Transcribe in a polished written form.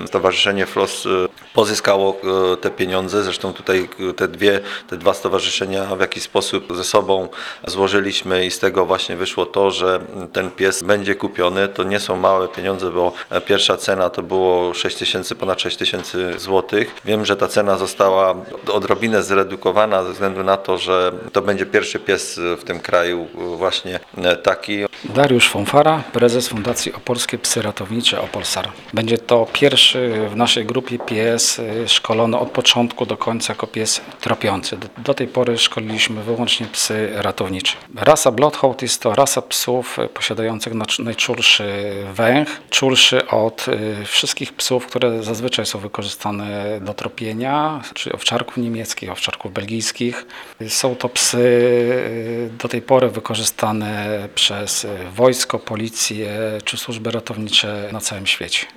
Stowarzyszenie FLOS pozyskało te pieniądze. Zresztą tutaj te dwa stowarzyszenia w jakiś sposób ze sobą złożyliśmy i z tego właśnie wyszło to, że ten pies będzie kupiony. To nie są małe pieniądze, bo pierwsza cena to było ponad 6 tysięcy złotych. Wiem, że ta cena została odrobinę zredukowana ze względu na to, że to będzie pierwszy pies w tym kraju właśnie taki. Dariusz Fonfara, prezes Fundacji Opolskie Psy Ratownicze Opolsar. Będzie to pierwszy w naszej grupie pies szkolony od początku do końca jako pies tropiący. Do tej pory szkoliliśmy wyłącznie psy ratownicze. Rasa Bloodhound jest to rasa psów posiadających najczulszy węch, czulszy od wszystkich psów, które zazwyczaj są wykorzystane do tropienia, czyli owczarków niemieckich, owczarków belgijskich. Są to psy do tej pory wykorzystane przez wojsko, policję czy służby ratownicze na całym świecie.